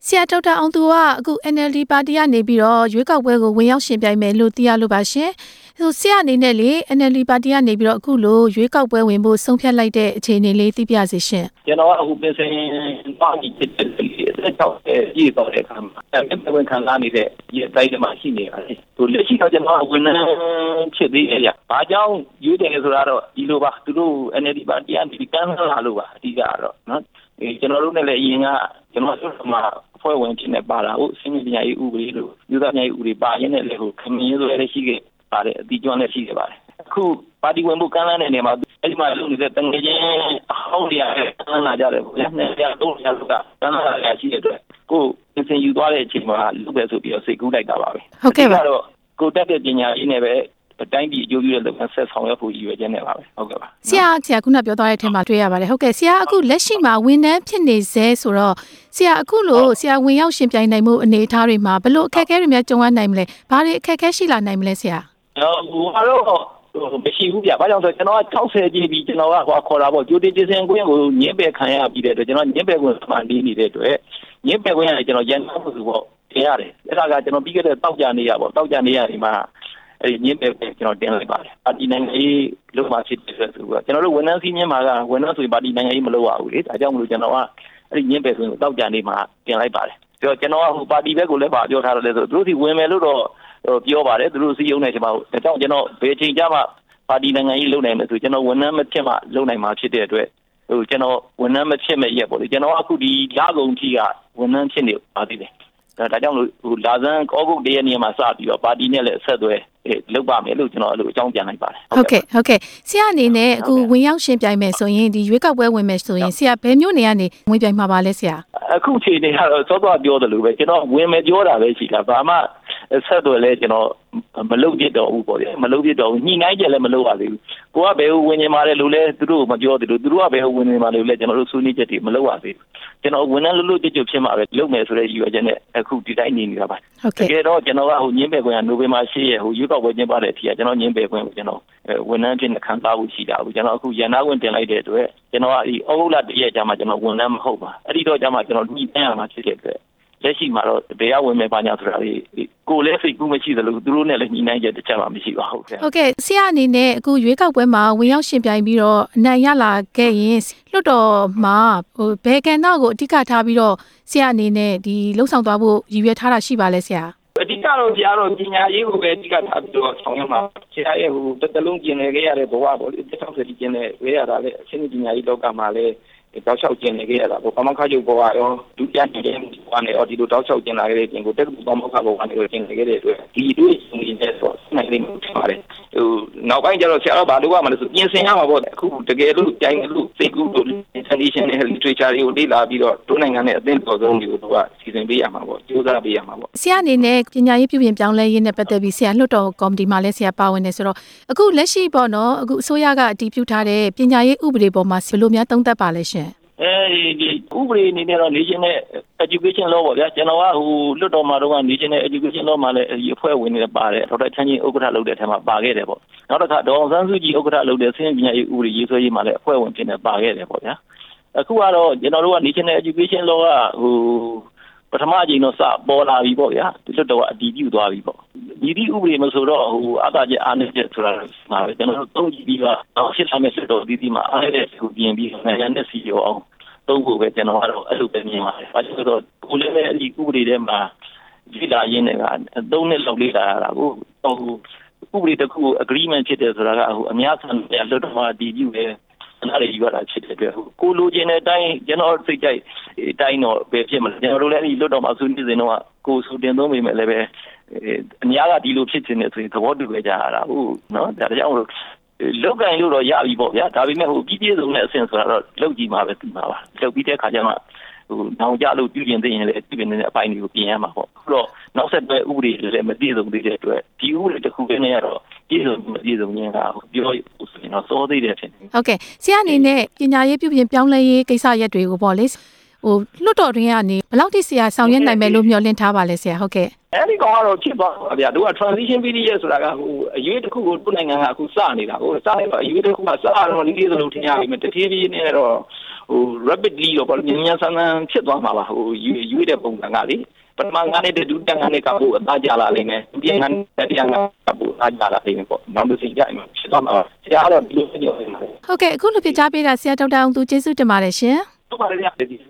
ဆရာဒေါက်တာအောင်သူကအခု NLD ပါတီကနေပြီးတော့ရွေးကောက်ပွဲကိုဝင်ရောက်ရှင်ပြိုင်မယ်လို့သိရလို့ပါရှင်ဆရာအနေနဲ့လေ NLD ပါတီကနေပြီးတော့အခုလိုရွေးကောက်ပွဲဝင်ဖို့ဆုံးဖြတ်လိုက်တဲ့အခြေအနေလေးသိပြစေရှင်ကျွန်တော်ကအခုပြင်ဆင်ပါတီဖြစ်တဲ့ဆက်ချောက်ရေးတော်တဲ့အခါမှာအဲ့ဝင်ခံလာနေတဲ့ဒီအတိုင်းမှာရှိနေပါတယ်သူလက်ရှိတော့ကျွန်တော်ဝန်ထမ်းဖြစ်သေးတယ်။ဘာကြောင့်ရွေးတယ်ဆိုတာတော့ဒီလိုပါသူတို့ NLD ပါတီကနေကမ်းလှမ်းလာလို့ပါအဓိကတော့နော်ကျွန်တော်တို့နဲ့လည်းအရင်ကကျွန်တော်တို့မှာဖွဲ့ဝင်ဖြစ်နေပါတာဟုတ်စင်မြညာရေးဥပဒေလို့ယူသားညာရေးဥပဒေပါရင်းနဲ့လည်းဟိုခမင်းဆိုလည်းရှိခဲ့ပါတယ်အတီးကျွမ်းလည်းရှိခဲ့ပါတယ်အခုပါတီဝင်မှုကမ်းလှမ်းတဲ့နေရာမှာအဲ့ဒီမှာလုပ်နေတဲ့တငယ်ချင်းအဟောင်းတွေကကမ်းလှမ်းလာကြတယ်ဗျာနဲ့တရားတော့ရလို့ကမ်းလှမ်းလာရရှိတဲ့အတွက်ကိုယ်သင်ယူသွားတဲ့အချိန်မှာလုပ်ပဲဆိုပြီးတော့စိတ်ကူးလိုက်တာပါပဲဟုတ်ကဲ့ပါတော့ကိုတက်တဲ့ပညာရေးနဲ့ပဲတိုင်းပြည်အကျိုးပြုတဲ့လုပ်ငန်းဆက်ဆောင်ရွက်ဖို့ရည်ရွယ်ချက်နဲ့ပါပဲဟုတ်ကဲ့ပါဆရာခုနပြောသွားတဲ့အထက်မှာတွေ့ရပါတယ်ဟုတ်ကဲ့ဆရာအခုလက်ရှိမှာဝန်ထမ်းဖြစ်နေစေဆိုတော့ဆရာအခုလို့ဆရာဝင်ရောက်ရှင်ပြိုင်နိုင်မှုအနေအထားတွေမှာဘယ်လိုအခက်အခဲတွေများကြုံရနိုင်မလဲဘာတွေအခက်အခဲရှိလာနိုင်မလဲဆရာဟိုတော့မရှိဘူးဗျ။ဘာကြောင့်ဆိုကျွန်တော်က60ကြီးပြီးကျွန်တော်ကခေါ်တာပေါ့ဂျိုတင်ကျစင်ကွင်းကိုညင်းပယ်ခံရပြီးတဲ့အတွက်ကျွန်တော်ညင်းပယ်ကွင်းမှနေနေတဲ့အတွက်ညင်းပယ်ကွင်းရတယ်ကျွန်တော်ရန်နာမှုပေါ့တင်ရတယ်။အဲ့ဒါကကျွန်တော်ပြီးခဲ့တဲ့တောက်ကြနေရပေါ့တောက်ကြနေရဒီမှာအဲ့ညင်းပယ်ကွင်းကျွန်တော်တင်လိုက်ပါတယ်။ပါတီနိုင်ငံရေးလုပ်မှဖြစ်တဲ့ဆိုတော့ကျွန်တော်တို့ဝန်ထမ်းစည်းမျဉ်းမှာကဝန်ထမ်းဆိုရင်ပါတီနိုင်ငံရေးမလုပ်ရဘူးလေ။ဒါကြောင့်မလို့ကျွန်တော်ကအဲ့ညင်းပယ်ကွင်းကိုတောက်ကြနေမှာတင်လိုက်ပါတယ်။ဆိုတော့ကျွန်တော်ကဟိုပါတီဘက်ကိုလည်းပြောထားတယ်လေဆိုသူတို့စီဝင်မယ်လို့တော့ပြောပါတယ်သူတို့စီယုံနေကျွန်တော်ဒါကြောင့်ကျွန်တော်ဘယ်ချိန်ကြမှာပါတီနိုင်ငံရေးလုပ်နိုင်မယ်ဆိုကျွန်တော်ဝန်ထမ်းမဖြစ်မှလုပ်နိုင်မှာဖြစ်တဲ့အတွက်ဟိုကျွန်တော်ဝန်ထမ်းမဖြစ်မဲ့ရက်ပေါ့လေကျွန်တော်အခုဒီလကုန်ကြီးကဝန်ထမ်းဖြစ်နေပါသေးတယ်ဒါကြောင့်လို့ဟိုလာဇန်ဩဂုတ်တရက်နေ့မှာစပြီးတော့ပါတီနဲ့လည်းအဆက်အသွယ်လုပ်ပါမယ်လို့ကျွန်တော်အဲ့လိုအကြောင်းပြန်လိုက်ပါတယ်ဟုတ်ကဲ့ဆရာအနေနဲ့အခုဝင်ရောက်ရှင်ပြိုင်မယ်ဆိုရင်ဒီရွေးကောက်ပွဲဝင်မယ်ဆိုရင်ဆရာဘယ်မျိုးနေကနေဝင်ပြိုင်မှာပါလဲဆရာအခုချိန်နေကတော့စောစောပြောတယ်လို့ပဲကျွန်တော်ဝင်မယ်ပြောတာပဲရှိတာဘာမှဆက်သွယ်လဲကျွန်တော်မလုပ်ပြတော့ဘူးပေါ့ဗျာမလုပ်ပြတော့ညှိနှိုင်းကြလည်းမလုပ်ပါသေးဘူးကိုကဘယ်ဝင်နေမှာလဲလို့လဲသူတို့မပြောသေးလို့သူတို့ကဘယ်ဝင်နေမှာလဲလဲကျွန်တော်တို့ဆွေးနွေးချက်တွေမလုပ်ပါသေးဘူးကျွန်တော်ဝန်ထမ်းလို့ကြွဖြစ်မှာပဲလုပ်မယ်ဆိုတဲ့ရည်ရွယ်ချက်နဲ့အခုဒီတိုင်းနေနေတာပါတကယ်တော့ကျွန်တော်ကဟိုညင်းပယ်ခွင့်ကနိုဝင်ဘာ10ရက်ဟိုရွေးကောက်ပွဲကျင်းပတဲ့အထိကကျွန်တော်ညင်းပယ်ခွင့်ကိုကျွန်တော်ဝန်ထမ်းဖြစ်ခံစားဖို့ရှိတာဘူးကျွန်တော်အခုရန်နာဝင်တင်လိုက်တဲ့အတွက်ကျွန်တော်ကဒီဩဂုတ်လ1ရက်ကြာမှကျွန်တော်ဝန်ထမ်းမဟုတ်ပါအဲ့ဒီတော့ကြာမှကျွန်တော်ညှိနှိုင်းရမှာဖြစ်တဲ့အတွက်လက်ရှိမှာတော့တရားဝင်မဲ့ပါညာဆိုတာလေကိုလည်းစိတ်ကူးမရှိသလိုသူတို့နဲ့လည်းညှိနှိုင်းချက်တစ်ချက်မှမရှိပါဘူးဟုတ်ကဲ့ဆရာအနေနဲ့အခုရွေးကောက်ပွဲမှာဝင်ရောက်ရှင်ပြိုင်ပြီးတော့အနိုင်ရလာခဲ့ရင်လွှတ်တော်မှာဟိုဘယ်ကဏ္ဍကိုအဓိကထားပြီးတော့ဆရာအနေနဲ့ဒီလှုပ်ဆောင်သွားဖို့ရည်ရွယ်ထားတာရှိပါလဲဆရာအဓိကတော့ဆရာတော့ပညာရေးကိုပဲအဓိကထားပြီးတော့ဆောင်ရွက်မှာဆရာရဲ့ဟိုတစ်တလုံးကျင်လည်ခဲ့ရတဲ့ဘဝပေါ့လေ60ကျင်လည်ဝေးရတာလေအချင်းပညာရေးလောကမှာလည်းတောက်လျှောက်ကျင်နေခဲ့ရတာပေါ့ဘာမှခါကျုပ်ဘဝရောဒုတိယနေတဲ့ဘဝနဲ့ဒီလိုတောက်လျှောက်ကျင်လာခဲ့တဲ့ပြင်ကိုတက်ကူပေါင်းမခဘဝနဲ့ကျင်နေခဲ့တဲ့အတွက်ဒီတွေ့ရှင်နေတဲ့ဆိုနိုင်လိမ့်မယ်ဖြစ်ပါတယ်ဟိုနောက်ပိုင်းကျတော့ဆရာတော့ဘာလို့ကမလဲဆိုပြင်ဆင်ရမှာပေါ့အခုတကယ်လို့ကြိုင်လို့စိတ်ကူးလို့ international literature တွေကိုလေ့လာပြီးတော့တို့နိုင်ငံနဲ့အသင်းတော်ဆုံးတွေကိုတို့ကစီစဉ်ပေးရမှာပေါ့ကြိုးစားပေးရမှာပေါ့ဆရာအနေနဲ့ပညာရေးပြုပြင်ပြောင်းလဲရေးနဲ့ပတ်သက်ပြီးဆရာလွှတ်တော်ကော်မတီမှာလည်းဆရာပါဝင်နေဆိုတော့အခုလက်ရှိပေါ့နော်အခုအစိုးရကအတည်ပြုထားတဲ့ပညာရေးဥပဒေပေါ်မှာဘယ်လိုများသုံးသပ်ပါလဲရှင်ဒီဥပဒေအနေနဲ့တော့ National Education Law ပေါ့ဗျာကျွန်တော်ကဟိုလွတ်တော်မှာတော့ National Education Law မှာလည်းအဖွဲ့ဝင်နေပါတယ်ဒေါက်တာချမ်းချင်းဥက္ကဋ္ဌလုပ်တဲ့အထက်မှာပါခဲ့တယ်ပေါ့နောက်တစ်ခါဒေါအောင်ဆန်းစုကြည်ဥက္ကဋ္ဌလုပ်တဲ့ဆင်းပညာရေးဥပဒေရေးဆွဲရေးမှာလည်းအဖွဲ့ဝင်ဖြစ်နေပါခဲ့တယ်ပေါ့ဗျာအခုကတော့ကျွန်တော်တို့က National Education Law ကဟိုပထမအကြိမ်တော့စပေါ်လာပြီပေါ့ဗျာလွတ်တော်ကအတည်ပြုသွားပြီပေါ့ဒီဥပဒေမဆိုတော့ဟိုအတားချက်အားနည်းချက်ဆိုတာမှာပဲကျွန်တော်တို့သုံးကြည့်ပြီးတော့ရှင်းလာမယ့်လွတ်တော်ဒီမှာအားရတဲ့ကိုပြင်ပြီးနိုင်ငံနဲ့စီရောအောင်သုံးဖို့ပဲကျွန်တော်ကတော့အဲ့လိုပဲမြင်ပါတယ်။ဘာလို့လဲဆိုတော့ကိုလည်းအဲ့ဒီဥပဒေထဲမှာကြည့်လာရင်းနဲ့က3နှစ်လောက်လေးလာရတာကိုဟိုဥပဒေတစ်ခု agreement ဖြစ်တယ်ဆိုတာကဟိုအများဆုံးလွတ်တော်မှာတည်ပြုတယ်အဲ့ဒါတွေယူရတာဖြစ်တဲ့အတွက်ကိုလိုချင်တဲ့အတိုင်းကျွန်တော်စိတ်ကြိုက်အတိုင်းတော့ပဲဖြစ်မလဲကျွန်တော်တို့လည်းဒီလွတ်တော်မှာဆွေးနွေးနေစဉ်တော့ကိုဆိုတင်သုံးမိမယ်လည်းပဲအများကဒီလိုဖြစ်နေတယ်ဆိုရင်သဘောတူကြရတာဟုတ်နော်ဒါကြောင့်လောက်ကင်လို့တော့ရပြီပေါ့ဗျာဒါပေမဲ့ဟိုပြည်စုံတဲ့အဆင့်ဆိုတာတော့လောက်ကြည့်မှာပဲပြီးမှာပါလောက်ပြီးတဲ့ခါကျမှဟိုနောင်ကြလို့ပြုပြင်သိရင်လည်းပြုပြင်နေတဲ့အပိုင်းတွေကိုပြင်ရမှာပေါ့အခုတော့နောက်ဆက်တွဲဥပဒေတွေလည်းမပြည့်စုံသေးတဲ့အတွက်ဒီဥပဒေတစ်ခုပဲနဲ့ကတော့ပြည့်စုံမပြည့်စုံရင်ကပြောဆိုရင်တော့စောသေးတယ်ဖြစ်နေဟုတ်ကဲ့ဆရာအနေနဲ့ပညာရေးပြုပြင်ပြောင်းလဲရေးကိစ္စရပ်တွေကိုပေါ့လေဟိုလွတ်တော်တွင်ကနေဘယ်လောက်ထိဆရာဆောင်ရွက်နိုင်မယ်လို့မျှော်လင့်ထားပါလဲဆရာဟုတ်ကဲ့အဲ့ဒီကောင်ကတော့ဖြစ်သွားပါဗျာတို့က transition period ဆိုတာကဟိုအရေးတစ်ခုကိုတို့နိုင်ငံကအခုစနေတာဟိုစနေတော့အရေးတစ်ခုကစတော့ဒီလိုထင်ရပြီမတဖြည်းဖြည်းနဲ့တော့ဟ rapidly တော့ပေါ့ညဉ့်ဆန်းဆန်းဖြစ်သွားမှာပါရွေးတဲ့ပုံစံကလေပထမ9နှစ်တဲ့ဒုတိယ9နှစ်ကပို့အသားကြလာလိမ့်မယ်ဒုတိယ9နှစ်တတိယ9နှစ်ကပို့အသားကြလာလိမ့်မယ်ပေါ့နောက်တစ်ချိန်ကျရင်ဖြစ်သွားမှာပါဆရာကတော့ဒီလိုပြောနေပါတယ်ဟုတ်ကဲ့အခုလိုပြကြားပေးတာဆရာဒေါက်တာအောင်သူကျေးဇူးတင်ပါတယ်ရှင်ဟုတ်ပါတယ်ဗျာ